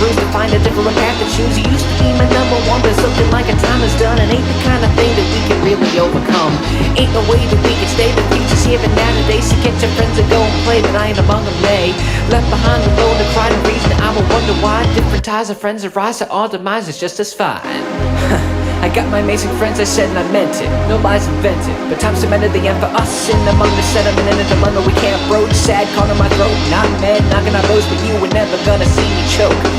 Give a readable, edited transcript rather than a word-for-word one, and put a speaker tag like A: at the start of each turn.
A: bruise to find a different path to choose. You used to be my number one, but something like a time is done. It ain't the kind of thing that we can really overcome. Ain't no way that we can stay. The future's here and now today. So get your friends and go and play, but I ain't among them, nay. Left behind alone to cry, the reason I will wonder why. Different ties of friends arise, so our demise is just as fine. I got my amazing friends, I said and I meant it. No lies invented, but time cemented the end for us. In among the sediment in a dilemma we can't broach. Sad corner my throat, not mad, knocking our bows, but you were never gonna see me choke.